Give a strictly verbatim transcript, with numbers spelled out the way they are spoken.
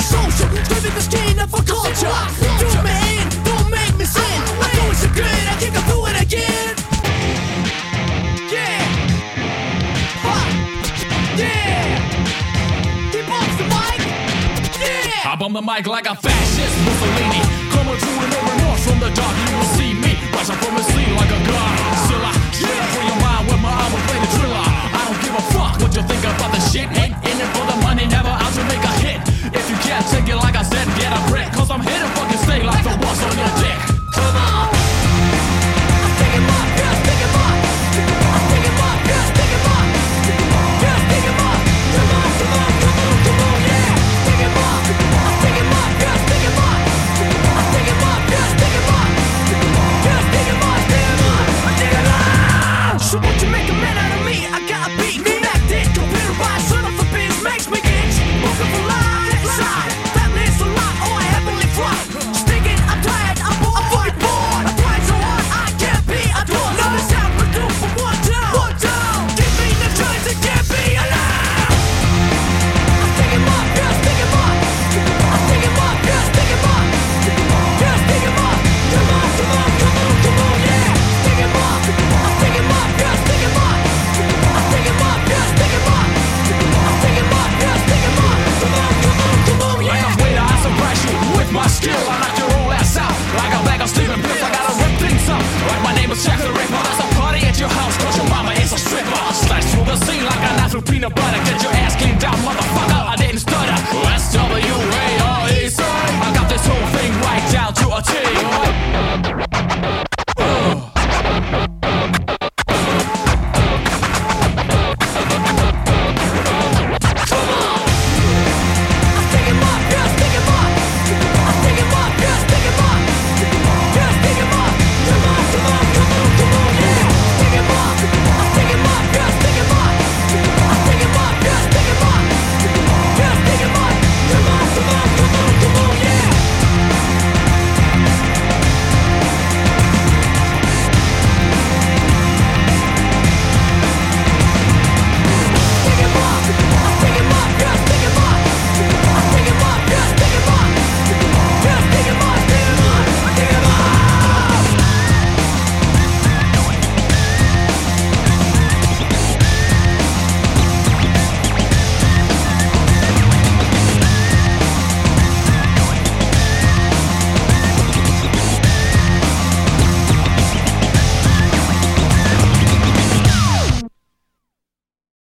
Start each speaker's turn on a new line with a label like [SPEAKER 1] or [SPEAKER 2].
[SPEAKER 1] social, stripping the skin of a culture. Do me in, don't make me sin. I do it so good, I think I'll do it again. Yeah, ha, yeah. He bumps the mic, yeah.
[SPEAKER 2] I bump the mic like a fascist Mussolini. Coming through with no remorse from the dark, you will see me rising from the sea like a Godzilla. Straight up for your mind with my arm will play the thriller. I don't give a fuck what you think about the shit. Ain't in it for the money, never out to make a